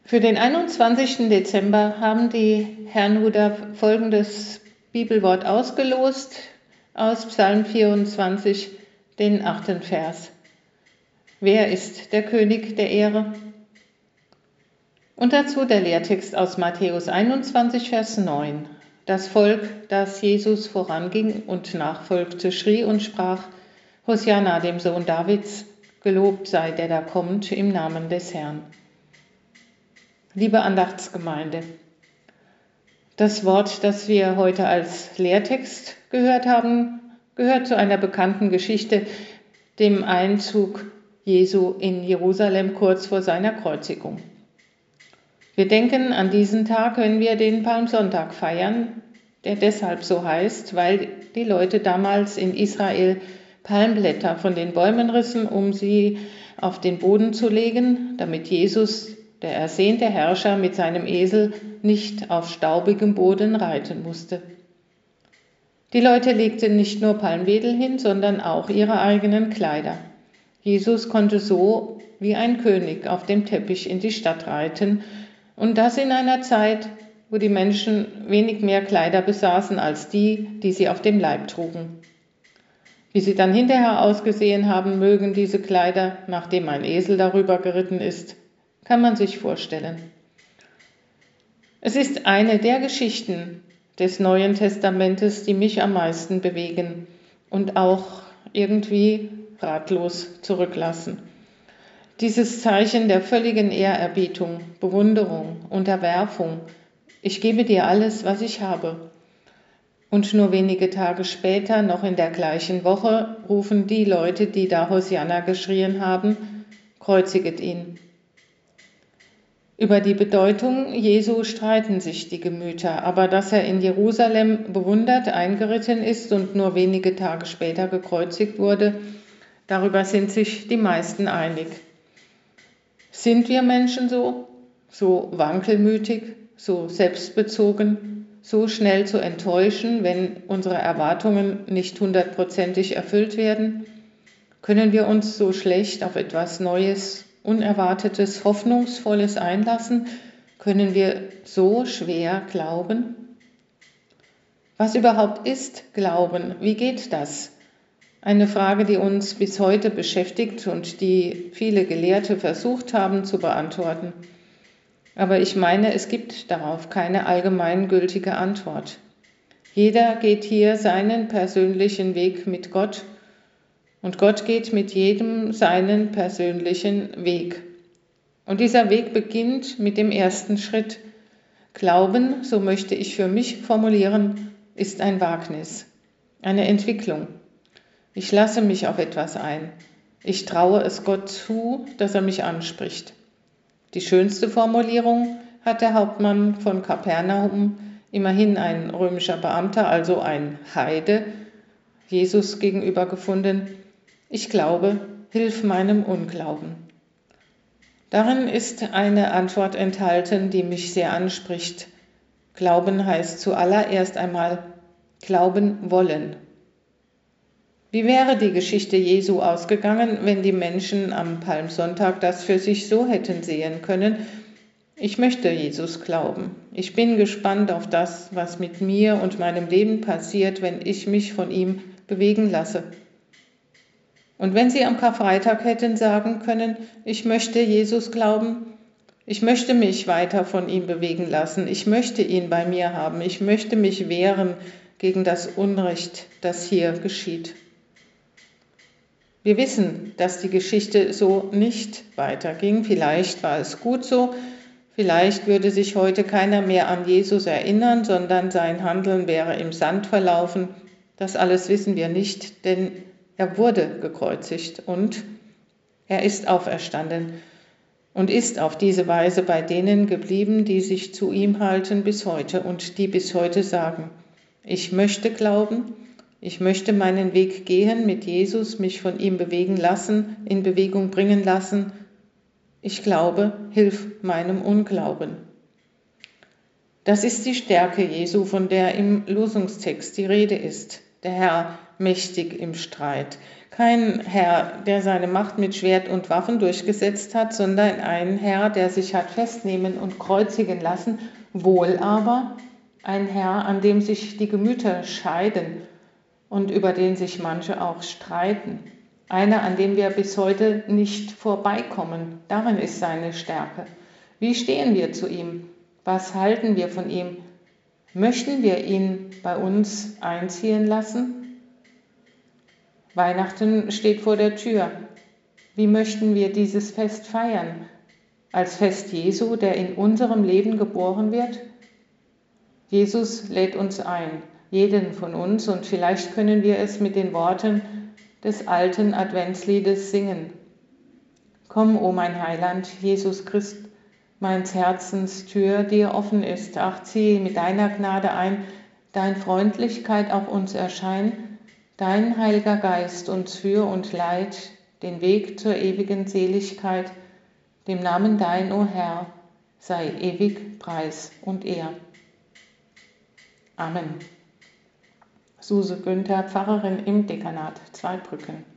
Für den 21. Dezember haben die Herrnhuter folgendes Bibelwort ausgelost aus Psalm 24, den 8. Vers. Wer ist der König der Ehre? Und dazu der Lehrtext aus Matthäus 21, Vers 9. Das Volk, das Jesus voranging und nachfolgte, schrie und sprach: Hosianna, dem Sohn Davids, gelobt sei der da kommt im Namen des Herrn. Liebe Andachtsgemeinde, das Wort, das wir heute als Lehrtext gehört haben, gehört zu einer bekannten Geschichte, dem Einzug Jesu in Jerusalem kurz vor seiner Kreuzigung. Wir denken an diesen Tag, wenn wir den Palmsonntag feiern, der deshalb so heißt, weil die Leute damals in Israel Palmblätter von den Bäumen rissen, um sie auf den Boden zu legen, damit Jesus, der ersehnte Herrscher, mit seinem Esel nicht auf staubigem Boden reiten musste. Die Leute legten nicht nur Palmwedel hin, sondern auch ihre eigenen Kleider. Jesus konnte so wie ein König auf dem Teppich in die Stadt reiten, und das in einer Zeit, wo die Menschen wenig mehr Kleider besaßen als die sie auf dem Leib trugen. Wie sie dann hinterher ausgesehen haben mögen, diese Kleider, nachdem ein Esel darüber geritten ist, kann man sich vorstellen. Es ist eine der Geschichten des Neuen Testamentes, die mich am meisten bewegen und auch irgendwie ratlos zurücklassen. Dieses Zeichen der völligen Ehrerbietung, Bewunderung, Unterwerfung: Ich gebe dir alles, was ich habe. Und nur wenige Tage später, noch in der gleichen Woche, rufen die Leute, die da Hosianna geschrien haben: Kreuziget ihn. Über die Bedeutung Jesu streiten sich die Gemüter, aber dass er in Jerusalem bewundert eingeritten ist und nur wenige Tage später gekreuzigt wurde, darüber sind sich die meisten einig. Sind wir Menschen so wankelmütig, so selbstbezogen, so schnell zu enttäuschen, wenn unsere Erwartungen nicht 100%ig erfüllt werden? Können wir uns so schlecht auf etwas Neues, Unerwartetes, Hoffnungsvolles einlassen? Können wir so schwer glauben? Was überhaupt ist Glauben? Wie geht das? Eine Frage, die uns bis heute beschäftigt und die viele Gelehrte versucht haben zu beantworten. Aber ich meine, es gibt darauf keine allgemeingültige Antwort. Jeder geht hier seinen persönlichen Weg mit Gott, und Gott geht mit jedem seinen persönlichen Weg. Und dieser Weg beginnt mit dem ersten Schritt. Glauben, so möchte ich für mich formulieren, ist ein Wagnis, eine Entwicklung. Ich lasse mich auf etwas ein. Ich traue es Gott zu, dass er mich anspricht. Die schönste Formulierung hat der Hauptmann von Kapernaum, immerhin ein römischer Beamter, also ein Heide, Jesus gegenüber gefunden: Ich glaube, hilf meinem Unglauben. Darin ist eine Antwort enthalten, die mich sehr anspricht. Glauben heißt zuallererst einmal glauben wollen. Wie wäre die Geschichte Jesu ausgegangen, wenn die Menschen am Palmsonntag das für sich so hätten sehen können: Ich möchte Jesus glauben. Ich bin gespannt auf das, was mit mir und meinem Leben passiert, wenn ich mich von ihm bewegen lasse. Und wenn sie am Karfreitag hätten sagen können: Ich möchte Jesus glauben, ich möchte mich weiter von ihm bewegen lassen, ich möchte ihn bei mir haben, ich möchte mich wehren gegen das Unrecht, das hier geschieht. Wir wissen, dass die Geschichte so nicht weiterging. Vielleicht war es gut so, vielleicht würde sich heute keiner mehr an Jesus erinnern, sondern sein Handeln wäre im Sand verlaufen. Das alles wissen wir nicht, denn er wurde gekreuzigt und er ist auferstanden und ist auf diese Weise bei denen geblieben, die sich zu ihm halten bis heute und die bis heute sagen: Ich möchte glauben, ich möchte meinen Weg gehen mit Jesus, mich von ihm bewegen lassen, in Bewegung bringen lassen. Ich glaube, hilf meinem Unglauben. Das ist die Stärke Jesu, von der im Losungstext die Rede ist. Der Herr mächtig im Streit. Kein Herr, der seine Macht mit Schwert und Waffen durchgesetzt hat, sondern ein Herr, der sich hat festnehmen und kreuzigen lassen, wohl aber ein Herr, an dem sich die Gemüter scheiden und über den sich manche auch streiten. Einer, an dem wir bis heute nicht vorbeikommen. Darin ist seine Stärke. Wie stehen wir zu ihm? Was halten wir von ihm? Möchten wir ihn bei uns einziehen lassen? Weihnachten steht vor der Tür. Wie möchten wir dieses Fest feiern? Als Fest Jesu, der in unserem Leben geboren wird? Jesus lädt uns ein, jeden von uns, und vielleicht können wir es mit den Worten des alten Adventsliedes singen. Komm, o mein Heiland, Jesus Christ, meins Herzens Tür dir offen ist. Ach, zieh mit deiner Gnade ein, dein Freundlichkeit auch uns erschein, dein Heiliger Geist uns für und leit, den Weg zur ewigen Seligkeit, dem Namen dein, o Herr, sei ewig Preis und Ehr. Amen. Suse Günther, Pfarrerin im Dekanat Zweibrücken.